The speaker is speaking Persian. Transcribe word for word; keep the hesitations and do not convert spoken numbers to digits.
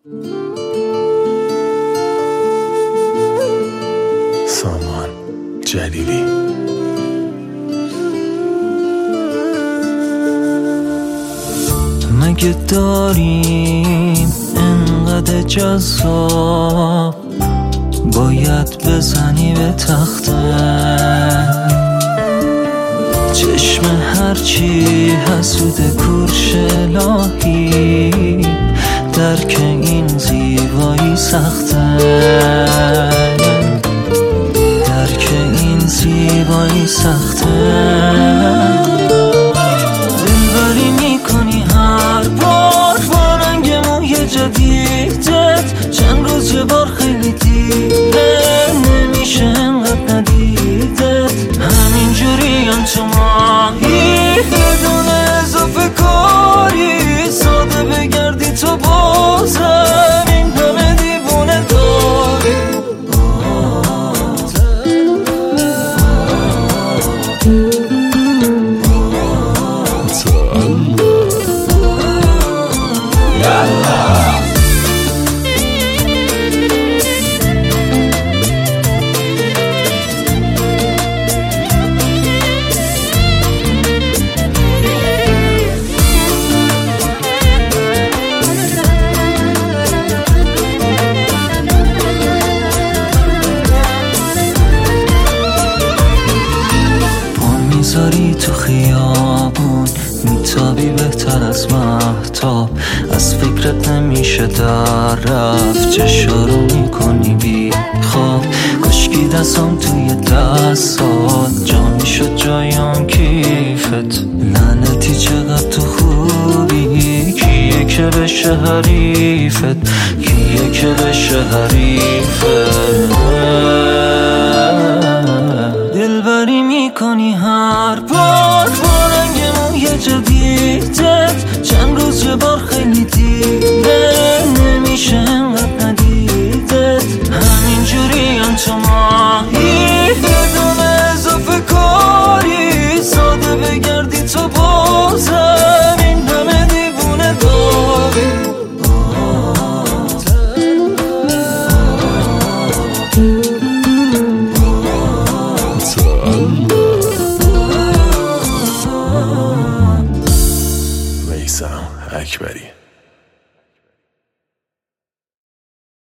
سامان جلیلی. مگه داریم انقدر جذاب باید بزنی به تخته؟ چشم هرچی حسود کورش الهی درک این زیبایی سخته، درک این زیبایی سخته. دلبری میکنی هر بار با رنگ موی جدیدت، چند روز یه بار خیلی دیره نمیشه انقدر ندیدت. همینجوری هم تو ماهی بدون اضافه کاری، ساده بگردی تو بازم این همه دیوونه داری. میذاری تو خیابون میتابی بهتر از مهتاب، از فکرت نمیشه در رفت، چشارو میکنی بی خواب. کشکی دستم توی دستات جا میشد جایم کیفت، لعنتی چقدر تو خوبی. کیه که بشه حریفت، کیه که بشه حریفت. دلبری میکنی هر بار با رنگ موی جدیدت، چند روز یه بار